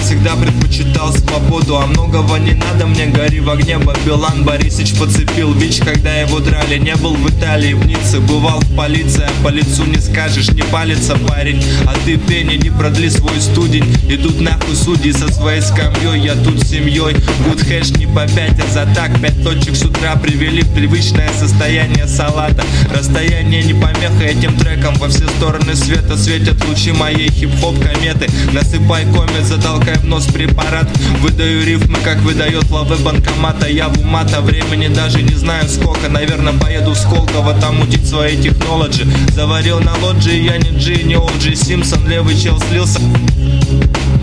всегда предпочитал свободу, а многого не надо мне, гори в огне. Бабилан Борисыч подцепил ВИЧ, когда его драли. Не был в Италии, в Ницце, бывал в полиции, а по лицу не скажешь, не палится парень. А ты, Пеня, не продли свой студень. Идут нахуй судьи со своей скамьей, я тут с семьей. Good хэш не по 5, а за так 5 точек с утра привели в привычное состояние салата. Расстояние не помеха этим треком, во все стороны света светят лучи моей хип-хоп кометы. Насыпай комет, затолкай в нос препарат. Выдаю рифмы, как выдает лавы банкомата. Я в умата, времени даже не знаю сколько. Наверное, поеду в Сколково, там учить свои технологии. Заварил на лоджии, я не Джи, не О'Джи Симпсон. Левый чел слился.